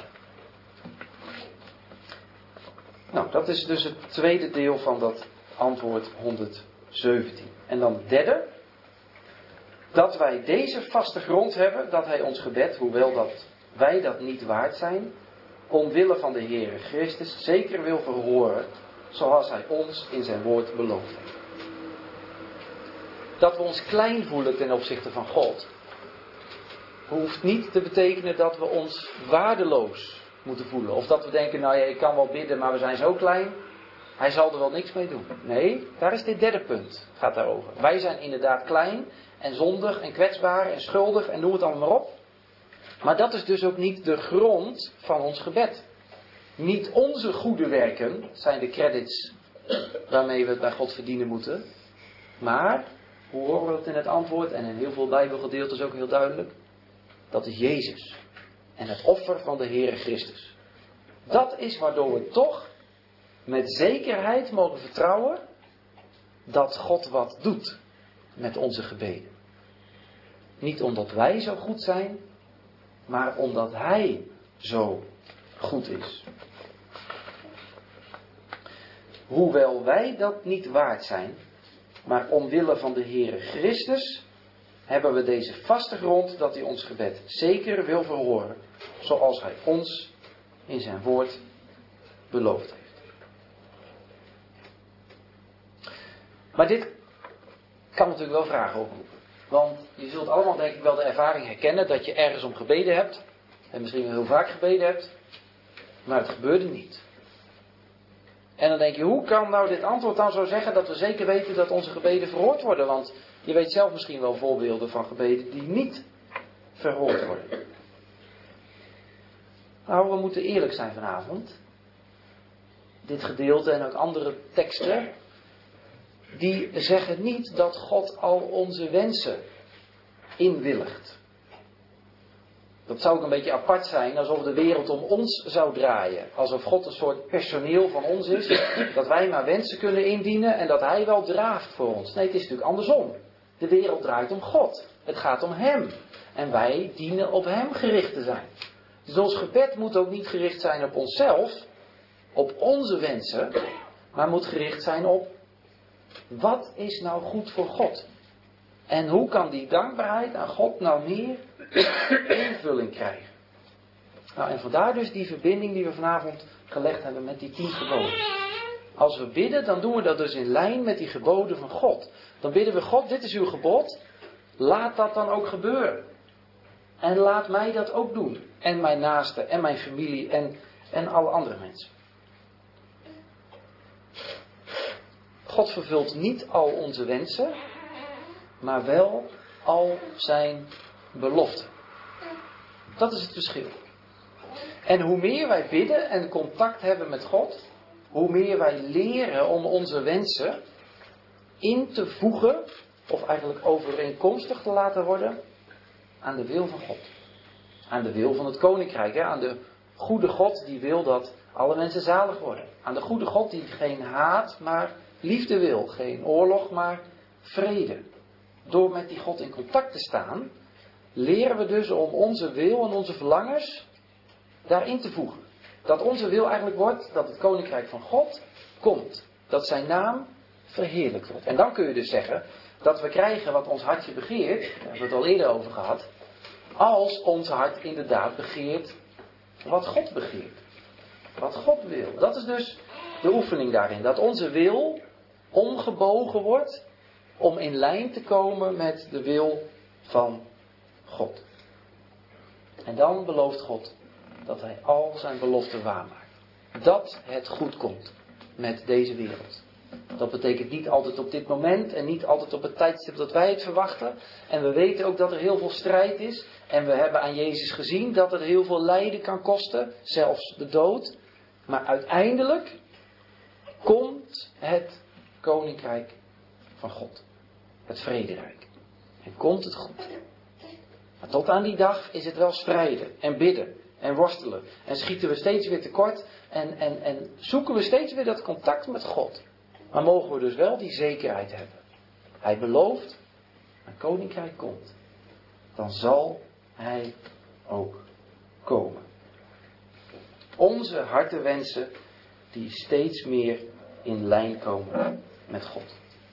Nou, dat is dus het tweede deel van dat antwoord 117. En dan het derde. Dat wij deze vaste grond hebben, dat hij ons gebed, hoewel dat wij dat niet waard zijn, omwille van de Heere Christus zeker wil verhoren, zoals hij ons in zijn woord beloofd heeft. Dat we ons klein voelen ten opzichte van God, hoeft niet te betekenen dat we ons waardeloos moeten voelen. Of dat we denken, nou ja, ik kan wel bidden, maar we zijn zo klein, hij zal er wel niks mee doen. Nee, daar is dit derde punt, gaat daarover. Wij zijn inderdaad klein en zondig en kwetsbaar en schuldig en noem het allemaal maar op. Maar dat is dus ook niet de grond van ons gebed. Niet onze goede werken zijn de credits waarmee we het bij God verdienen moeten. Maar, hoe horen we dat in het antwoord en in heel veel Bijbelgedeeltes ook heel duidelijk? Dat is Jezus. En het offer van de Heere Christus. Dat is waardoor we toch met zekerheid mogen vertrouwen dat God wat doet met onze gebeden. Niet omdat wij zo goed zijn, maar omdat Hij zo goed is. Hoewel wij dat niet waard zijn, maar omwille van de Heere Christus hebben we deze vaste grond dat hij ons gebed zeker wil verhoren, zoals hij ons in zijn woord beloofd heeft. Maar dit kan natuurlijk wel vragen oproepen. Want je zult allemaal denk ik wel de ervaring herkennen dat je ergens om gebeden hebt. En misschien wel heel vaak gebeden hebt. Maar het gebeurde niet. En dan denk je, hoe kan nou dit antwoord dan zo zeggen dat we zeker weten dat onze gebeden verhoord worden? Want je weet zelf misschien wel voorbeelden van gebeden die niet verhoord worden. Nou, we moeten eerlijk zijn vanavond. Dit gedeelte en ook andere teksten, die zeggen niet dat God al onze wensen inwilligt. Dat zou ook een beetje apart zijn, alsof de wereld om ons zou draaien. Alsof God een soort personeel van ons is, dat wij maar wensen kunnen indienen en dat Hij wel draaft voor ons. Nee, het is natuurlijk andersom. De wereld draait om God. Het gaat om Hem. En wij dienen op Hem gericht te zijn. Dus ons gebed moet ook niet gericht zijn op onszelf, op onze wensen, maar moet gericht zijn op wat is nou goed voor God? En hoe kan die dankbaarheid aan God nou meer invulling krijgen? Nou, en vandaar dus die verbinding die we vanavond gelegd hebben met die 10 geboden. Als we bidden, dan doen we dat dus in lijn met die geboden van God. Dan bidden we God, dit is uw gebod. Laat dat dan ook gebeuren. En laat mij dat ook doen. En mijn naaste en mijn familie en alle andere mensen. God vervult niet al onze wensen, maar wel al zijn beloften. Dat is het verschil. En hoe meer wij bidden en contact hebben met God, hoe meer wij leren om onze wensen in te voegen, of eigenlijk overeenkomstig te laten worden, aan de wil van God. Aan de wil van het koninkrijk, hè? Aan de goede God die wil dat alle mensen zalig worden. Aan de goede God die geen haat, maar liefde wil. Geen oorlog, maar vrede. Door met die God in contact te staan, leren we dus om onze wil en onze verlangens daarin te voegen. Dat onze wil eigenlijk wordt dat het koninkrijk van God komt. Dat zijn naam verheerlijkt wordt. En dan kun je dus zeggen dat we krijgen wat ons hartje begeert. Daar hebben we het al eerder over gehad. Als ons hart inderdaad begeert wat God begeert. Wat God wil. Dat is dus de oefening daarin. Dat onze wil omgebogen wordt om in lijn te komen met de wil van God. En dan belooft God dat hij al zijn beloften waarmaakt. Dat het goed komt met deze wereld. Dat betekent niet altijd op dit moment en niet altijd op het tijdstip dat wij het verwachten. En we weten ook dat er heel veel strijd is. En we hebben aan Jezus gezien dat het heel veel lijden kan kosten, zelfs de dood. Maar uiteindelijk komt het koninkrijk van God. Het vrederijk. En komt het goed. Maar tot aan die dag is het wel strijden en bidden en worstelen. En schieten we steeds weer tekort en zoeken we steeds weer dat contact met God. Maar mogen we dus wel die zekerheid hebben. Hij belooft, een koninkrijk komt. Dan zal hij ook komen. Onze hartenwensen die steeds meer in lijn komen met God.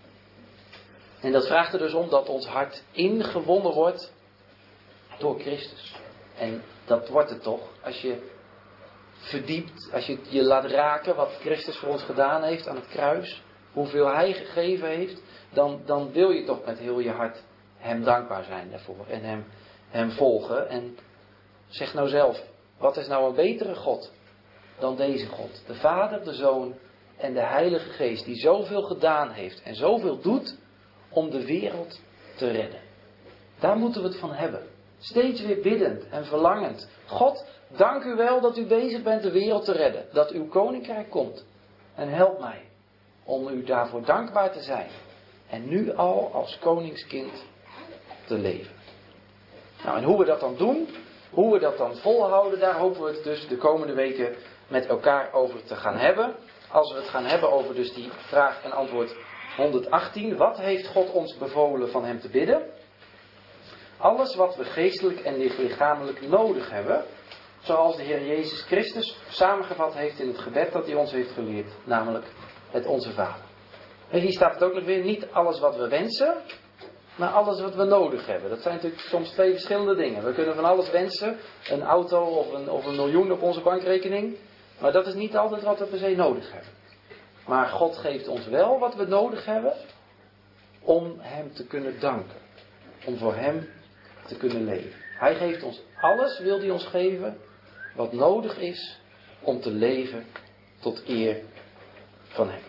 En dat vraagt er dus om dat ons hart ingewonnen wordt door Christus. En dat wordt het toch als je verdiept, als je je laat raken wat Christus voor ons gedaan heeft aan het kruis. Hoeveel hij gegeven heeft. Dan wil je toch met heel je hart hem dankbaar zijn daarvoor. En hem volgen. En zeg nou zelf, wat is nou een betere God dan deze God? De Vader, de Zoon en de Heilige Geest. Die zoveel gedaan heeft en zoveel doet om de wereld te redden. Daar moeten we het van hebben. Steeds weer biddend en verlangend. God, dank u wel dat u bezig bent de wereld te redden. Dat uw koninkrijk komt. En help mij om u daarvoor dankbaar te zijn. En nu al als koningskind te leven. Nou, en hoe we dat dan doen, hoe we dat dan volhouden, daar hopen we het dus de komende weken met elkaar over te gaan hebben. Als we het gaan hebben over dus die vraag en antwoord 118. Wat heeft God ons bevolen van hem te bidden? Alles wat we geestelijk en lichamelijk nodig hebben. Zoals de Heer Jezus Christus samengevat heeft in het gebed dat hij ons heeft geleerd. Namelijk het Onze Vader. En hier staat het ook nog weer. Niet alles wat we wensen. Maar alles wat we nodig hebben. Dat zijn natuurlijk soms twee verschillende dingen. We kunnen van alles wensen. Een auto of een miljoen op onze bankrekening. Maar dat is niet altijd wat we per se nodig hebben. Maar God geeft ons wel wat we nodig hebben. Om hem te kunnen danken. Om voor hem te kunnen leven. Hij geeft ons alles, wil hij ons geven, wat nodig is om te leven tot eer van hem.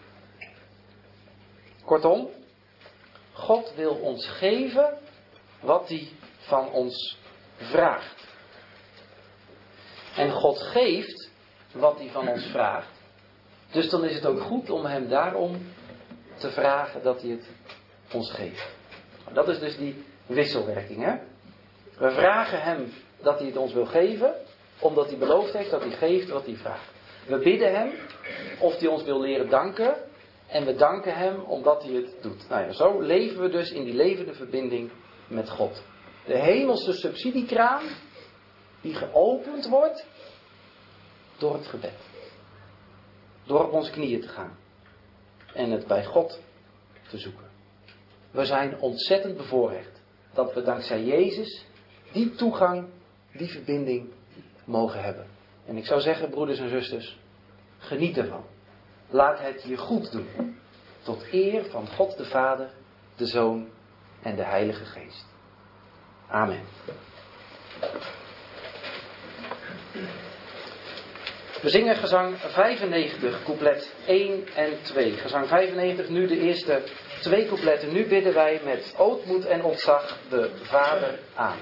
Kortom, God wil ons geven wat hij van ons vraagt. En God geeft wat hij van ons vraagt. Dus dan is het ook goed om hem daarom te vragen dat hij het ons geeft. Dat is dus die wisselwerking, hè? We vragen hem dat hij het ons wil geven, omdat hij beloofd heeft dat hij geeft wat hij vraagt. We bidden hem of hij ons wil leren danken, en we danken hem omdat hij het doet. Nou ja, zo leven we dus in die levende verbinding met God. De hemelse subsidiekraan die geopend wordt door het gebed. Door op onze knieën te gaan en het bij God te zoeken. We zijn ontzettend bevoorrecht dat we dankzij Jezus die toegang, die verbinding mogen hebben. En ik zou zeggen, broeders en zusters, geniet ervan. Laat het je goed doen. Tot eer van God de Vader, de Zoon en de Heilige Geest. Amen. We zingen gezang 95, couplet 1 en 2. Gezang 95, nu de eerste 2 coupletten. Nu bidden wij met ootmoed en ontzag de Vader aan.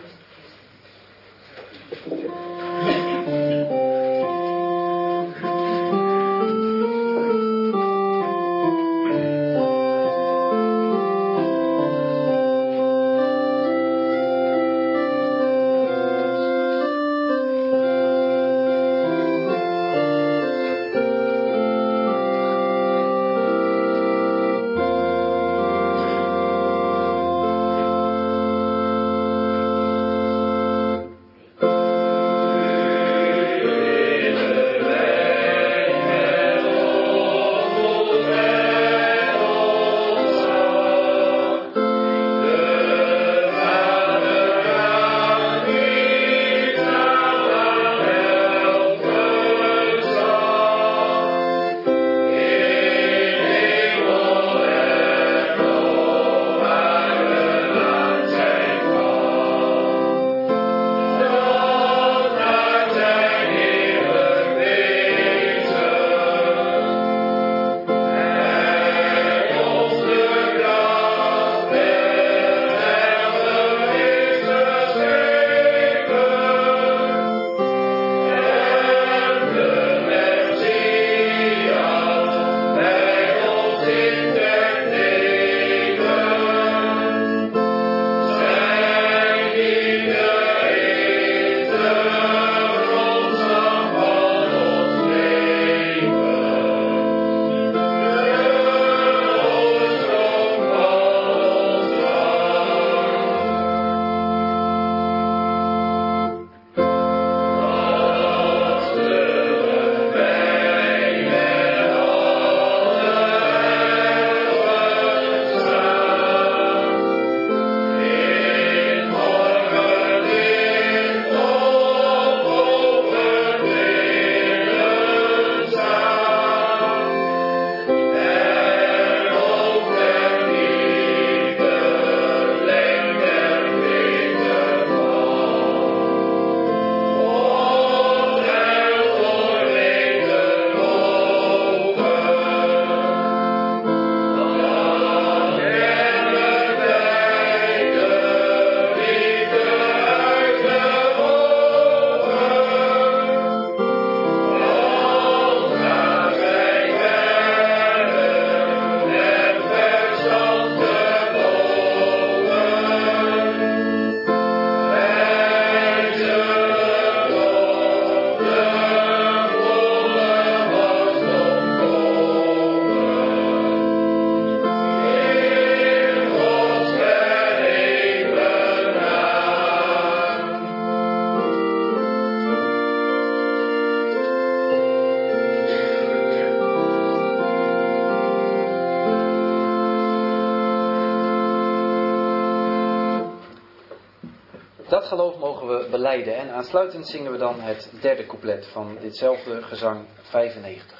Dat geloof mogen we belijden. En aansluitend zingen we dan het derde couplet van ditzelfde gezang 95.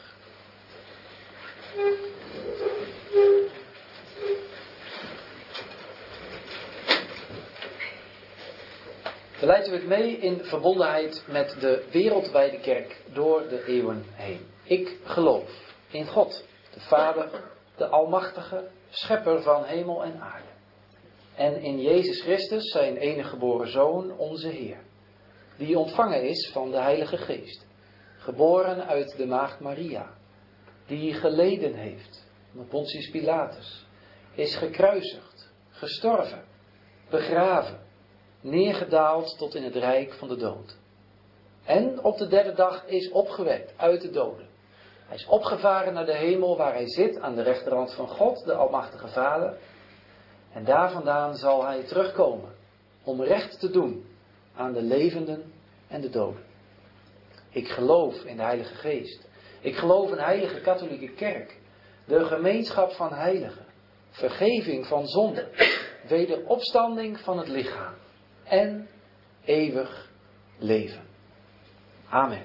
Beleidt u het mee in verbondenheid met de wereldwijde kerk door de eeuwen heen. Ik geloof in God, de Vader, de Almachtige, Schepper van hemel en aarde. En in Jezus Christus, zijn enige geboren Zoon, onze Heer, die ontvangen is van de Heilige Geest, geboren uit de maagd Maria, die geleden heeft onder Pontius Pilatus, is gekruisigd, gestorven, begraven, neergedaald tot in het rijk van de dood. En op de derde dag is opgewekt uit de doden. Hij is opgevaren naar de hemel waar hij zit aan de rechterhand van God, de Almachtige Vader. En daar vandaan zal hij terugkomen om recht te doen aan de levenden en de doden. Ik geloof in de Heilige Geest. Ik geloof in de Heilige Katholieke Kerk, de gemeenschap van heiligen, vergeving van zonden, wederopstanding van het lichaam en eeuwig leven. Amen.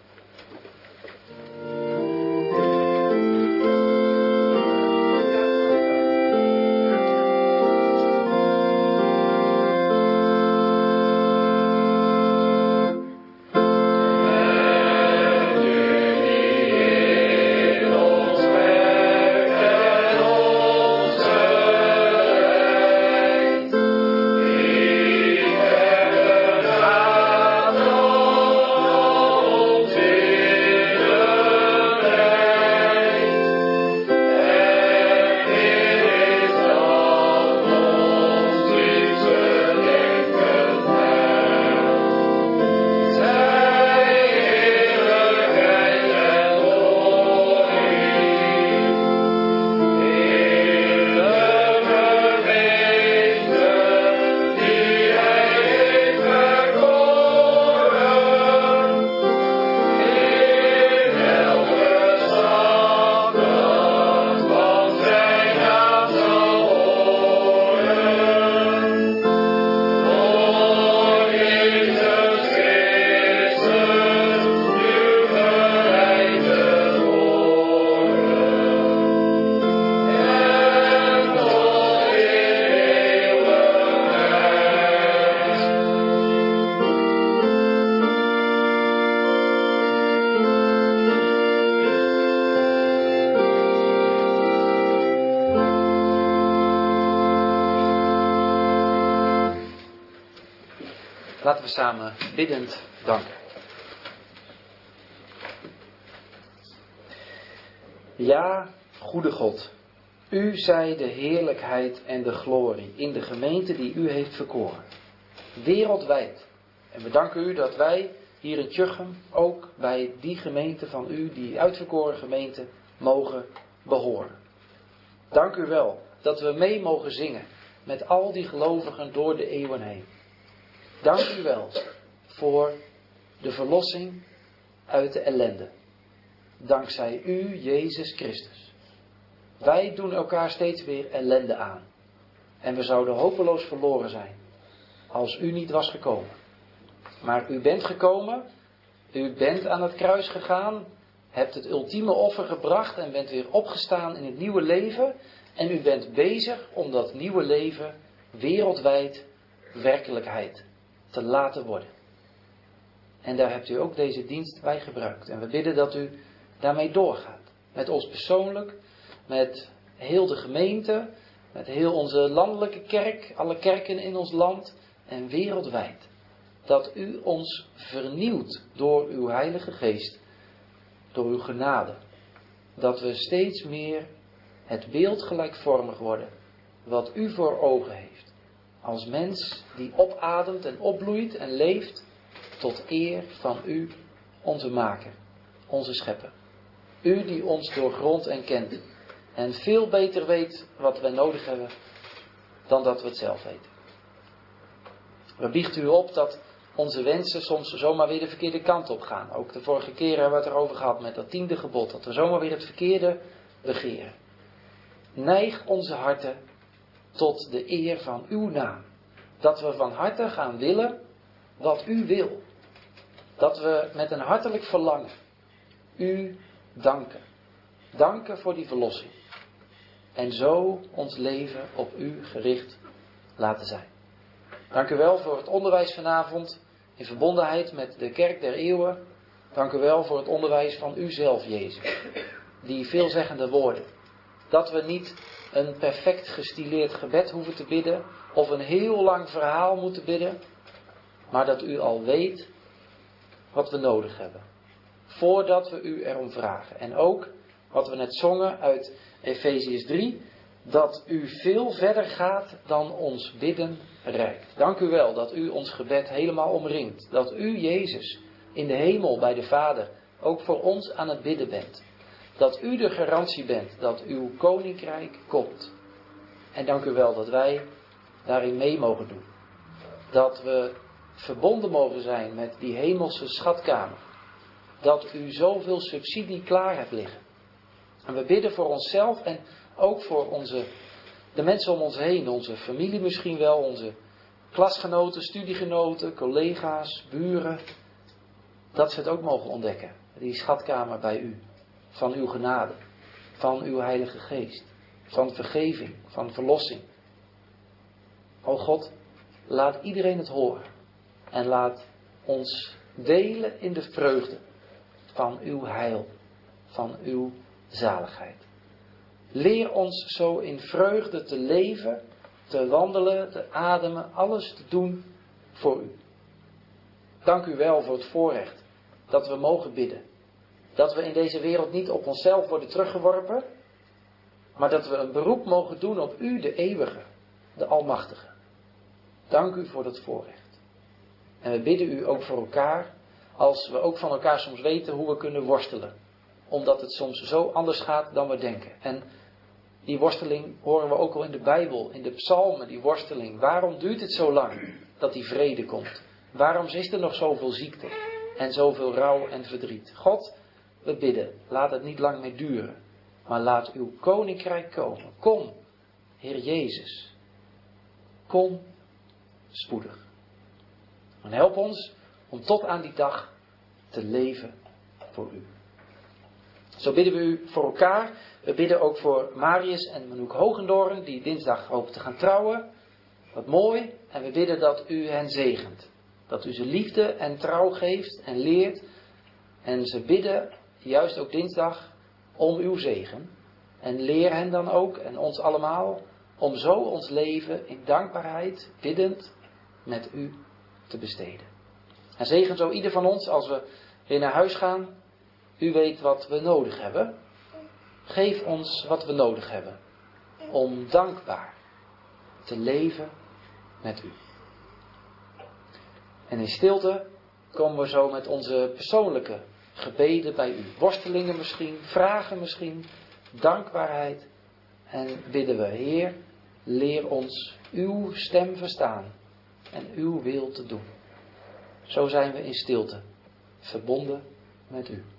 Laten we samen biddend danken. Ja, goede God, u zij de heerlijkheid en de glorie in de gemeente die u heeft verkoren. Wereldwijd. En we danken u dat wij hier in Tjuchem ook bij die gemeente van u, die uitverkoren gemeente, mogen behoren. Dank u wel dat we mee mogen zingen met al die gelovigen door de eeuwen heen. Dank u wel voor de verlossing uit de ellende. Dankzij u, Jezus Christus. Wij doen elkaar steeds weer ellende aan. En we zouden hopeloos verloren zijn als u niet was gekomen. Maar u bent gekomen, u bent aan het kruis gegaan, hebt het ultieme offer gebracht en bent weer opgestaan in het nieuwe leven. En u bent bezig om dat nieuwe leven wereldwijd werkelijkheid te laten worden. En daar hebt u ook deze dienst bij gebruikt. En we bidden dat u daarmee doorgaat. Met ons persoonlijk, met heel de gemeente, met heel onze landelijke kerk, alle kerken in ons land en wereldwijd. Dat u ons vernieuwt door uw Heilige Geest, door uw genade. Dat we steeds meer het beeld gelijkvormig worden wat u voor ogen heeft. Als mens die opademt en opbloeit en leeft tot eer van u, onze Maker, onze Schepper. U die ons doorgrondt en kent en veel beter weet wat wij nodig hebben dan dat we het zelf weten. We biechten u op dat onze wensen soms zomaar weer de verkeerde kant op gaan. Ook de vorige keer hebben we het erover gehad met dat 10e gebod, dat we zomaar weer het verkeerde begeren. Neig onze harten tot de eer van uw naam. Dat we van harte gaan willen wat u wil. Dat we met een hartelijk verlangen u danken. Danken voor die verlossing. En zo ons leven op u gericht laten zijn. Dank u wel voor het onderwijs vanavond in verbondenheid met de kerk der eeuwen. Dank u wel voor het onderwijs van u zelf, Jezus. Die veelzeggende woorden. Dat we niet een perfect gestileerd gebed hoeven te bidden of een heel lang verhaal moeten bidden, maar dat u al weet wat we nodig hebben. Voordat we u erom vragen. En ook wat we net zongen uit Efeziërs 3, dat u veel verder gaat dan ons bidden reikt. Dank u wel dat u ons gebed helemaal omringt. Dat u, Jezus, in de hemel bij de Vader ook voor ons aan het bidden bent. Dat u de garantie bent dat uw koninkrijk komt. En dank u wel dat wij daarin mee mogen doen. Dat we verbonden mogen zijn met die hemelse schatkamer. Dat u zoveel subsidie klaar hebt liggen. En we bidden voor onszelf en ook voor de mensen om ons heen. Onze familie misschien wel, onze klasgenoten, studiegenoten, collega's, buren. Dat ze het ook mogen ontdekken. Die schatkamer bij u. Van uw genade. Van uw Heilige Geest. Van vergeving. Van verlossing. O God, laat iedereen het horen. En laat ons delen in de vreugde van uw heil. Van uw zaligheid. Leer ons zo in vreugde te leven, te wandelen, te ademen, alles te doen voor u. Dank u wel voor het voorrecht dat we mogen bidden. Dat we in deze wereld niet op onszelf worden teruggeworpen, maar dat we een beroep mogen doen op u, de eeuwige, de almachtige. Dank u voor dat voorrecht. En we bidden u ook voor elkaar, als we ook van elkaar soms weten hoe we kunnen worstelen. Omdat het soms zo anders gaat dan we denken. En die worsteling horen we ook al in de Bijbel, in de psalmen, die worsteling. Waarom duurt het zo lang dat die vrede komt? Waarom is er nog zoveel ziekte en zoveel rouw en verdriet? God, we bidden, laat het niet lang meer duren. Maar laat uw koninkrijk komen. Kom, Heer Jezus. Kom spoedig. En help ons om tot aan die dag te leven voor u. Zo bidden we u voor elkaar. We bidden ook voor Marius en Manouk Hogendoorn, die dinsdag hopen te gaan trouwen. Wat mooi. En we bidden dat u hen zegent. Dat u ze liefde en trouw geeft en leert. En ze bidden, juist ook dinsdag, om uw zegen. En leer hen dan ook, en ons allemaal, om zo ons leven in dankbaarheid, biddend, met u te besteden. En zegen zo ieder van ons als we weer naar huis gaan. U weet wat we nodig hebben. Geef ons wat we nodig hebben. Om dankbaar te leven met u. En in stilte komen we zo met onze persoonlijke gebeden bij u. Worstelingen misschien, vragen misschien, dankbaarheid. En bidden we, Heer, leer ons uw stem verstaan en uw wil te doen. Zo zijn we in stilte, verbonden met u.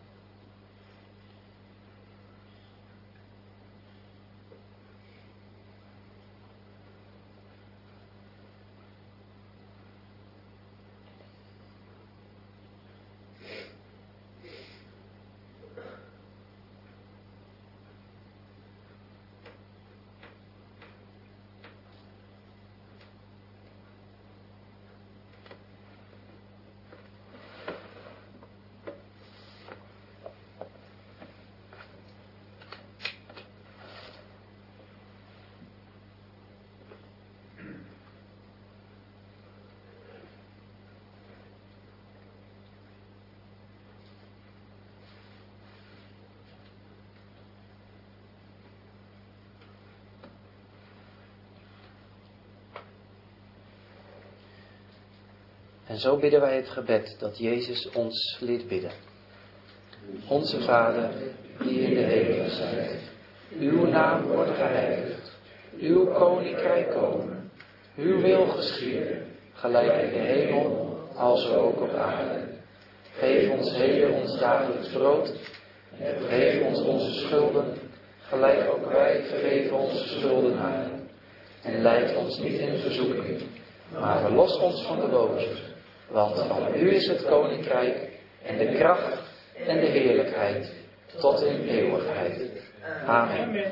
En zo bidden wij het gebed dat Jezus ons leert bidden. Onze Vader, die in de hemelen zijt, uw naam wordt geheiligd, uw koninkrijk komen, uw wil geschieden, gelijk in de hemel, als ook op aarde. Geef ons heden ons dagelijks brood, en vergeef ons onze schulden, gelijk ook wij vergeven onze schuldenaren. En leid ons niet in verzoeking, maar verlos ons van de boze. Want van u is het koninkrijk en de kracht en de heerlijkheid tot in eeuwigheid. Amen.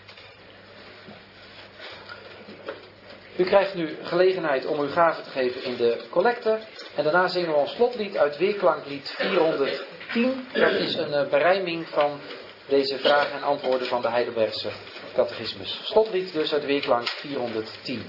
U krijgt nu gelegenheid om uw gave te geven in de collecte. En daarna zingen we ons slotlied uit Weerklanklied 410. Dat is een berijming van deze vragen en antwoorden van de Heidelbergse catechismus. Slotlied dus uit Weerklank 410.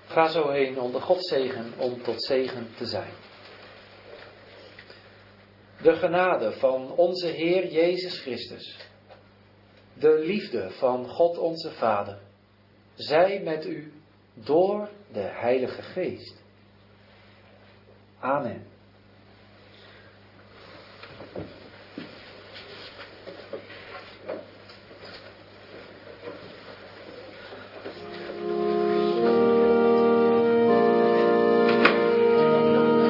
Ga zo heen onder Gods zegen om tot zegen te zijn. De genade van onze Heer Jezus Christus, de liefde van God onze Vader, zij met u door de Heilige Geest. Amen.